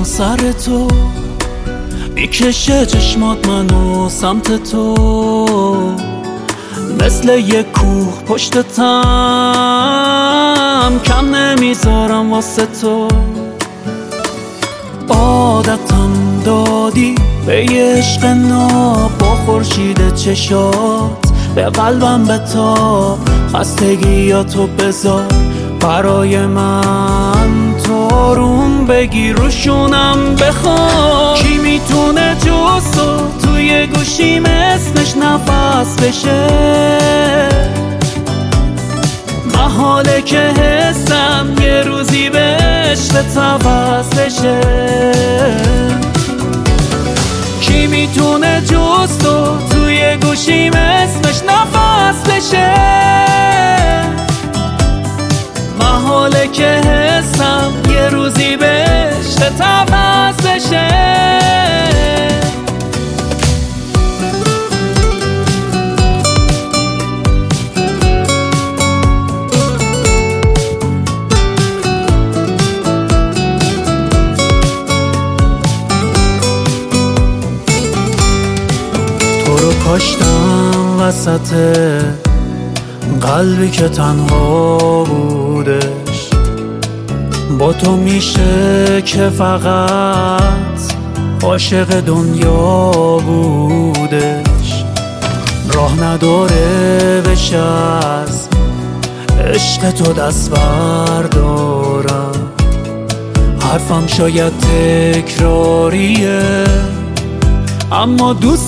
میرم سر تو، میکشه چشمات منو سمت تو، مثل یک کوه پشتتم، کم نمیذارم واسه تو. عادتم دادی به عشق ناب، با خورشید چشات به قلبم بتاب، خستگیاتو بذار برای من، تو روم بگیر روشونم بخواب. کی میتونه جز تو توی گوشیم اسمش نفس بشه؟ محاله که حسم یه روزی به عشق عوض بشه. کی میتونه جز تو توی گوشیم اسمش نفس بشه؟ محاله که حسم یه روزی به عشق عوض بشه. کاشتم وسط قلبی که تنها بودش، با تو میشه که فقط عاشق دنیا بودش. راه نداره بشه از عشق تو دست بردارم، حرفم شاید تکراریه اما دوست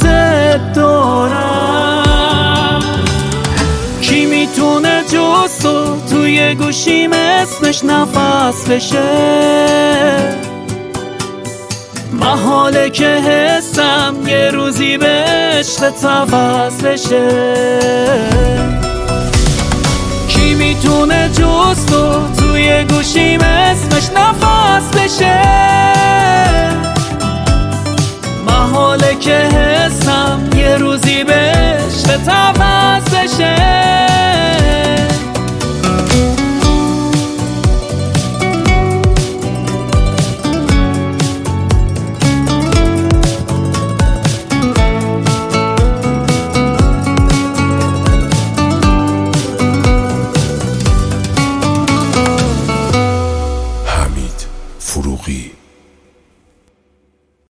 دارم. کی میتونه جز تو توی گوشیم اسمش نفس بشه؟ محاله که حسم یه روزی به عشق عوض بشه. کی میتونه جز تو توی گوشیم اسمش نفس بشه؟ محاله که حسم یه روزی به عشق عوض بشه. حمید فروغی